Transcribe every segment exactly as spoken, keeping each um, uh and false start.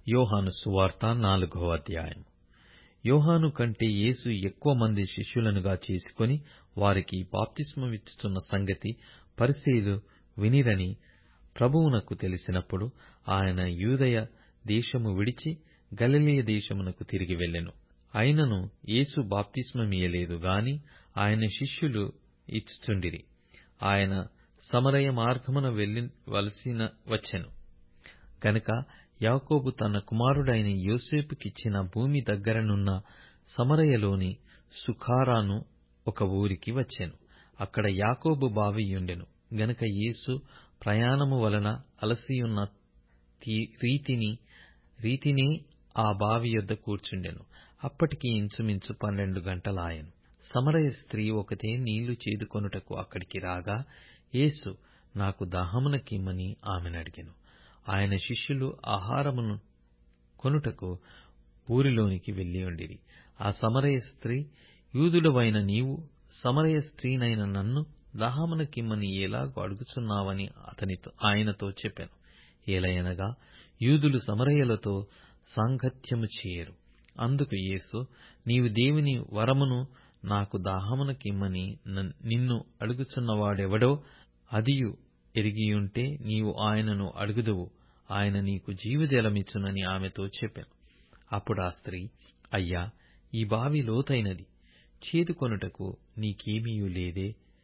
యోహాను సువార్త నాలుగవ అధ్యాయం. యోహాను కంటే యేసు ఎక్కువ మంది శిష్యులనుగా చేసుకొని వారికి బాప్తిస్మమిచ్చుచున్న సంగతి పరిసయ్యులు వినిరని ప్రభువునకు తెలిసినప్పుడు ఆయన యూదయ దేశము విడిచి గలిలయ దేశమునకు తిరిగి వెళ్ళెను. అయినను యేసు బాప్తిస్మమియ్యలేదు గాని ఆయన శిష్యులు ఇచ్చుచుండిరి. ఆయన సమరయ మార్గమున వెళ్ళవలసి వచ్చెను గనుక యాకోబు తన కుమారుడైన యోసేపుకిచ్చిన భూమి దగ్గరనున్న సమరయలోని సుఖారాను ఒక ఊరికి వచ్చెను. అక్కడ యాకోబు బావియుండెను గనుక యేసు ప్రయాణము వలన అలసియున్న రీతిని రీతినే ఆ బావి యొద్ద కూర్చుండెను. అప్పటికి ఇంచుమించు పన్నెండు గంటలాయెను. సమరయ స్త్రీ ఒకతే నీళ్లు చేదుకొనుటకు అక్కడికి రాగా యేసు నాకు దాహమునకిమ్మని ఆమెనడిగెను. ఆయన శిష్యులు ఆహారమును కొనుటకు ఊరిలోనికి వెళ్ళియుండిరి. ఆ సమరయ స్త్రీ, యూదుడవైన నీవు సమరయ స్త్రీనైన నన్ను దాహమునకిమ్మని ఎలాగు అడుగుచున్నావని అతనితో ఆయనతో చెప్పెను. ఏలయనగా యూదులు సమరయులతో సాంగత్యము చేయరు. అందుకు యేసు, నీవు దేవుని వరమును నాకు దాహమునకిమ్మని నిన్ను అడుగుచున్నవాడెవడో అదియు ఎరిగియుంటే నీవు ఆయనను అడుగుదువు, ఆయన నీకు జీవజలమిచ్చునని ఆమెతో చెప్పెను. అప్పుడు ఆ స్త్రీ, అయ్యా, ఈ బావి లోతైనది, చేదుకొనుటకు నీకేమీయూ లేదే,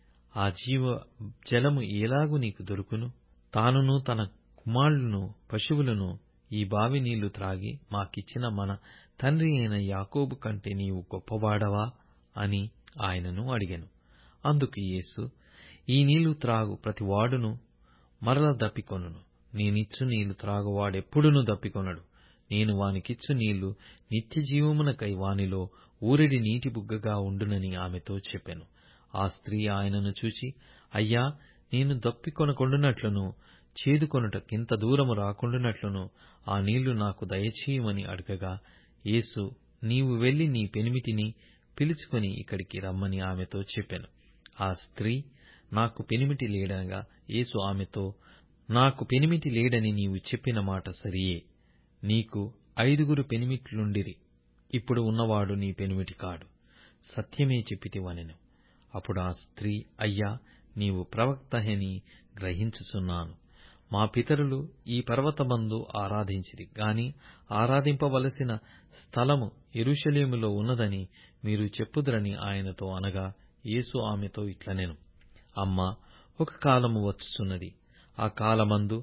ఆ జీవ జలము ఎలాగు నీకు దొరుకును? తానును తన కుమారులను పశువులను ఈ బావి నీళ్లు త్రాగి మాకిచ్చిన మన తండ్రి అయిన యాకోబు కంటే నీవు గొప్పవాడవా అని ఆయనను అడిగెను. అందుకు యేసు, ఈ నీళ్లు త్రాగు ప్రతివాడును మరల దప్పికొనును. నేనిచ్చు నీళ్లు త్రాగువాడెప్పుడునూ దప్పికొనడు. నేను వానికిచ్చు నీళ్లు నిత్య జీవమునకై వానిలో ఊరెడి నీటి బుగ్గగా ఉండునని ఆమెతో చెప్పెను. ఆ స్త్రీ ఆయనను చూచి, అయ్యా, నేను దప్పికొనకుండునట్లును చేదుకొనుటకింత దూరము రాకుండునట్లును ఆ నీళ్లు నాకు దయచేయమని అడగగా యేసు, నీవు వెళ్లి నీ పెనిమిటిని పిలుచుకొని ఇక్కడికి రమ్మని ఆమెతో చెప్పెను. ఆ స్త్రీ, నాకు పెనిమిటి లేడనగా యేసు ఆమెతో, నాకు పెనిమిటి లేడని నీవు చెప్పిన మాట సరియే. నీకు ఐదుగురు పెనిమిట్లుండిరి, ఇప్పుడు ఉన్నవాడు నీ పెనిమిటి కాడు. సత్యమే చెప్పితివనెను. అప్పుడు ఆ స్త్రీ, అయ్యా, నీవు ప్రవక్తహని గ్రహించుచున్నాను. మా పితరులు ఈ పర్వతమందు ఆరాధించిరి గాని ఆరాధింపవలసిన స్థలము యెరూషలేములో ఉన్నదని మీరు చెప్పుదురని ఆయనతో అనగా యేసు ఆమెతో ఇట్లనెను, అమ్మా, ఒక కాలము వచ్చుచున్నది, ఆ కాలమందు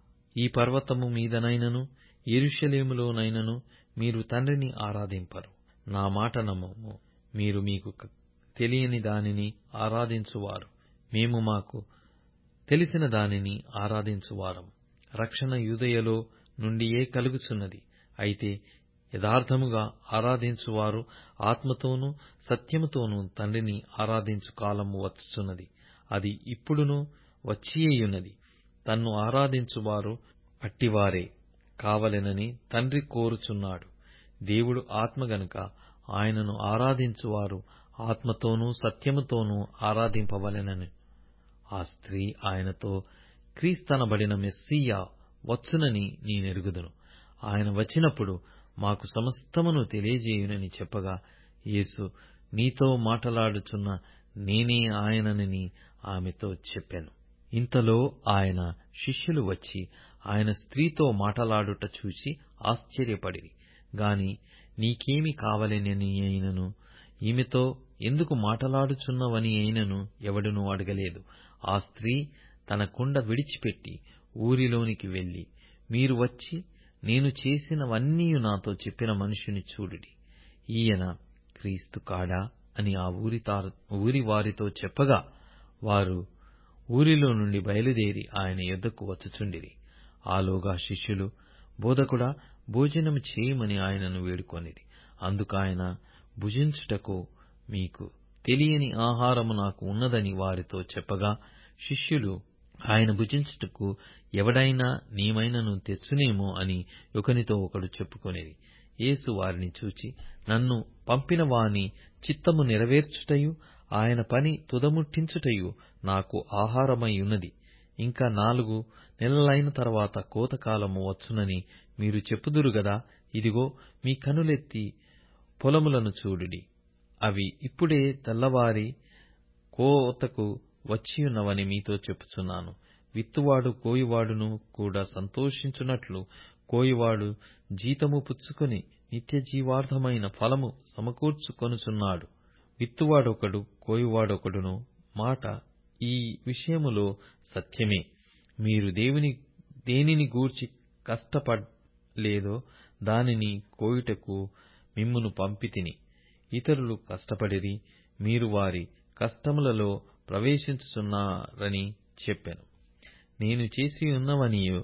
ఈ పర్వతము మీదనైనను యెరూషలేములోనైనను మీరు తండ్రిని ఆరాధింపరు. నా మాట నమ్ముము. మీరు మీకు తెలియని దానిని ఆరాధించువారు, మేము మాకు తెలిసిన దానిని ఆరాధించువారము. రక్షణ యూదయలో నుండియే కలుగుచున్నది. అయితే యథార్థముగా ఆరాధించువారు ఆత్మతోనూ సత్యముతోనూ తండ్రిని ఆరాధించు కాలము వచ్చుచున్నది, అది ఇప్పుడును వచ్చియేయున్నది. తన్ను ఆరాధించువారు అట్టివారే కావలెనని తండ్రి కోరుచున్నాడు. దేవుడు ఆత్మ గనుక ఆయనను ఆరాధించువారు ఆత్మతోనూ సత్యముతోనూ ఆరాధింపవలెనని. ఆ స్త్రీ ఆయనతో, క్రీస్తనబడిన మెస్సీయా వచ్చునని నేనెరుగుదును. ఆయన వచ్చినప్పుడు మాకు సమస్తమును తెలియజేయునని చెప్పగా యేసు, నీతో మాటలాడుచున్న నేనే ఆయననని ఆమెతో చెప్పెను. ఇంతలో ఆయన శిష్యులు వచ్చి ఆయన స్త్రీతో మాటలాడుట చూచి ఆశ్చర్యపడిరి గాని నీకేమి కావలెనని అయినను ఈమెతో ఎందుకు మాటలాడుచున్నవని అయినను ఎవడునూ అడగలేదు. ఆ స్త్రీ తన కుండ విడిచిపెట్టి ఊరిలోనికి వెళ్ళి, మీరు వచ్చి నేను చేసినవన్నీయు నాతో చెప్పిన మనుష్యుని చూడుడి, ఈయన క్రీస్తు కాడా అని ఆ ఊరి ఊరి వారితో చెప్పగా వారు ఊరిలో నుండి బయలుదేరి ఆయన యొద్దకు వచ్చుచుండిరి. ఆలోగా శిష్యులు, బోధకుడా, భోజనము చేయమని ఆయనను వేడుకొనిరి. అందుకాయన, భుజించుటకు మీకు తెలియని ఆహారము నాకు ఉన్నదని వారితో చెప్పగా శిష్యులు ఆయన భుజించుటకు ఎవడైనా నేమైనను తెచ్చునేమో అని ఒకనితో ఒకడు చెప్పుకొనిరి. యేసు వారిని చూచి, నన్ను పంపిన వాని చిత్తము నెరవేర్చుటయు ఆయన పని తుదముట్టించుటయు నాకు ఆహారమై ఉన్నది. ఇంకా నాలుగు నెలలైన తర్వాత కోతకాలము వచ్చునని మీరు చెప్పుదురు గదా, ఇదిగో మీ కనులెత్తి పొలములను చూడుడి, అవి ఇప్పుడే తెల్లవారి కోతకు వచ్చియున్నవని మీతో చెప్పుచున్నాను. విత్తువాడు కోయువాడును కూడా సంతోషించున్నట్లు కోయువాడు జీతము పుచ్చుకొని నిత్యజీవార్థమైన ఫలము సమకూర్చుకొనుచున్నాడు. విత్తువాడొకడు కోయువాడొకడును మాట ఈ విషయములో సత్యమే. మీరు దేవుని దేనిని గూర్చి కష్టపడలేదో దానిని కోయుటకు మిమ్మును పంపితిని. ఇతరులు కష్టపడిరి, మీరు వారి కష్టములలో ప్రవేశించుచున్నారని చెప్పెను. నేను చేసియున్నవనియు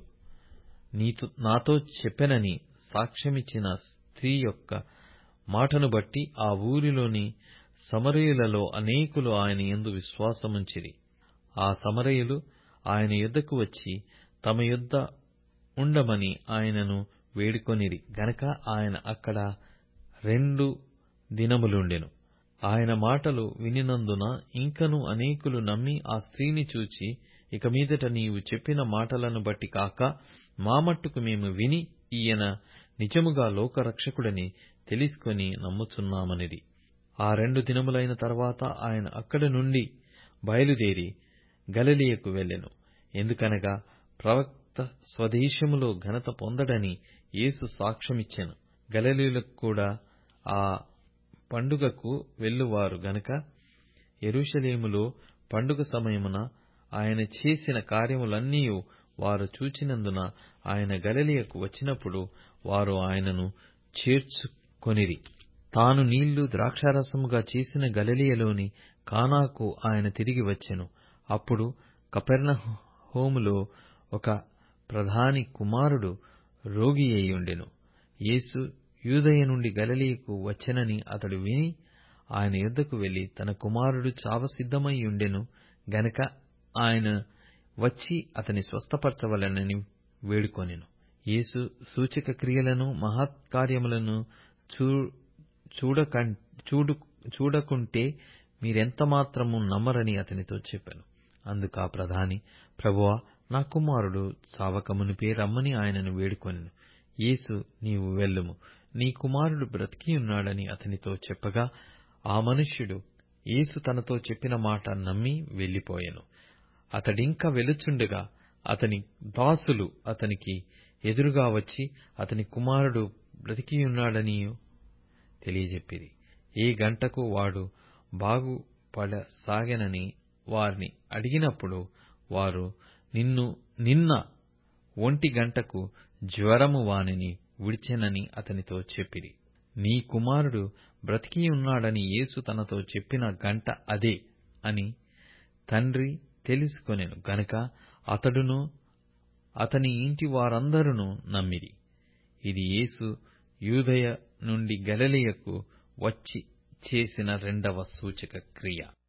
నీతో నాతో చెప్పెనని సాక్ష్యమిచ్చిన స్త్రీ యొక్క మాటను బట్టి ఆ ఊరిలోని సమరయులలో అనేకులు ఆయన యందు విశ్వాసముంచిరి. ఆ సమరయులు ఆయన యొద్దకు వచ్చి తమ యొద్ద ఉండమని ఆయనను వేడుకొనిరి గనక ఆయన అక్కడ రెండు దినములుండెను. ఆయన మాటలు వినినందున ఇంకను అనేకులు నమ్మి ఆ స్త్రీని చూచి, ఇక మీదట నీవు చెప్పిన మాటలను బట్టి కాక మా మట్టుకు మేము విని ఈయన నిజముగా లోకరక్షకుడని తెలిసికొని నమ్ముచున్నామనిది. ఆ రెండు దినములైన తర్వాత ఆయన అక్కడి నుండి బయలుదేరి గలిలయకు వెళ్ళెను. ఎందుకనగా ప్రవక్త స్వదేశములో ఘనత పొందడని యేసు సాక్ష్యమిచ్చెను. గలిలయులకు కూడా ఆ పండుగకు వెళ్ళువారు గనుక యెరూషలేములో పండుగ సమయమున ఆయన చేసిన కార్యములన్నీయు వారు చూచినందున ఆయన గలిలయకు వచ్చినప్పుడు వారు ఆయనను చేర్చుకొనిరి. తాను నీళ్లు ద్రాక్షారసముగా చేసిన గలిలయలోని కానాకు ఆయన తిరిగి వచ్చెను. అప్పుడు కపెర్నహూములో ఒక ప్రధాని కుమారుడు రోగియైయుండెను. యేసు యూదయ నుండి గలిలయకు వచ్చెనని అతడు విని ఆయన యొద్దకు వెళ్లి తన కుమారుడు చావసిద్ధమై యుండెను గనక ఆయన వచ్చి అతని స్వస్థపరచవలెనని వేడుకొనెను. యేసు సూచక క్రియలను మహత్కార్యములను చూ చూడక చూడు చూడకుంటే మీరెంతమాత్రము నమ్మరని అతనితో చెప్పెను. అందుకు ఆ ప్రధాని, ప్రభువా, నా కుమారుడు చావకమునుపే రమ్మని ఆయనను వేడుకొనెను. యేసు, నీవు వెళ్ళుము, నీ కుమారుడు బ్రతికియున్నాడని అతనితో చెప్పగా ఆ మనుష్యుడు యేసు తనతో చెప్పిన మాట నమ్మి వెళ్లిపోయెను. అతడింక వెలుచుండగా అతని దాసులు అతనికి ఎదురుగా వచ్చి అతని కుమారుడు బ్రతికియున్నాడని తెలియజెప్పిరి. ఏ గంటకు వాడు బాగుపడసాగెనని వారిని అడిగినప్పుడు వారు, నిన్ను నిన్న ఒంటి గంటకు జ్వరము వానిని విడిచెనని అతనితో చెప్పిరి. నీ కుమారుడు బ్రతికియున్నాడని యేసు తనతో చెప్పిన గంట అదే అని తండ్రి తెలుసుకొనెను గనుక అతడును అతని ఇంటి వారందరును నమ్మిరి. ఇది యేసు యూదయ నుండి గలిలయకు వచ్చి చేసిన రెండవ సూచక క్రియ.